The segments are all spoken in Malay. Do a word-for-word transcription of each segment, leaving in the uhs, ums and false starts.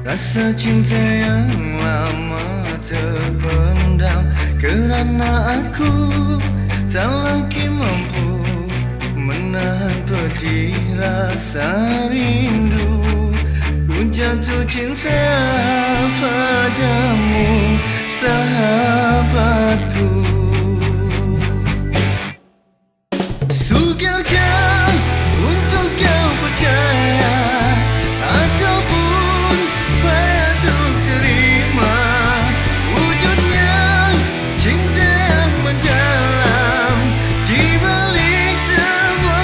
Rasa cinta yang lama terpendam, kerana aku tak lagi mampu menahan pedih rasa rindu. Ku jatuh cinta padamu, sahabatku. Sukarkah untuk kau percaya, ataupun payah untuk terima wujudnya cinta yang mendalam di balik sebuah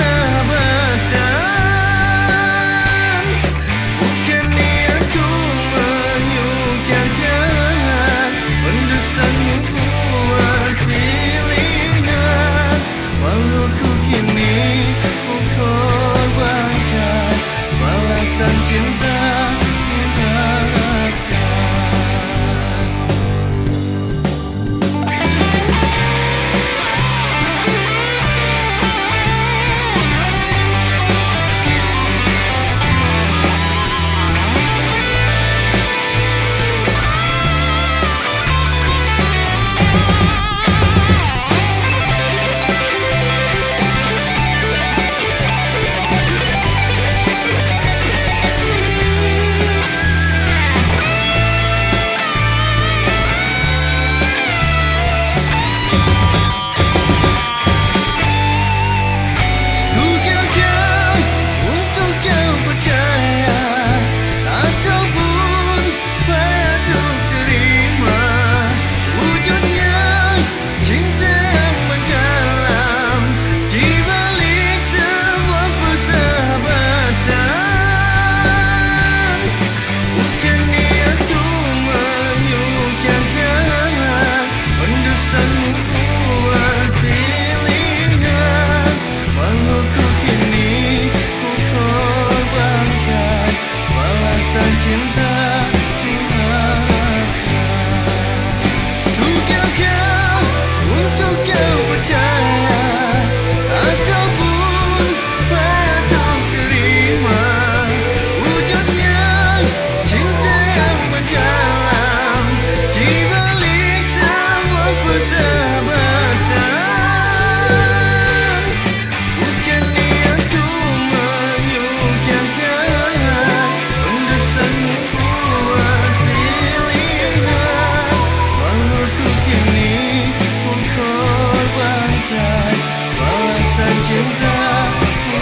persahabatan. Bukan niatku menyukarkan, mendesanmu buat pilihan, walau ku kini ku korbankan balasan cinta ku harapkan. Cinta ku harapkan. Sukarkah untuk kau percaya, ataupun payah untuk terima wujudnya cinta yang mendalam di balik sebuah persahabatan. Bukan niatku menyukarkan, mendesanmu buat pilihan, walau ku kini ku korbankan balasan cinta ku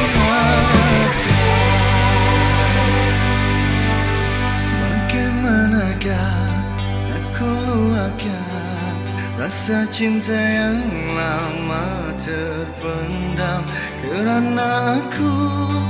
harapkan. Bagaimanakah aku luahkan rasa cinta yang lama terpendam, kerana aku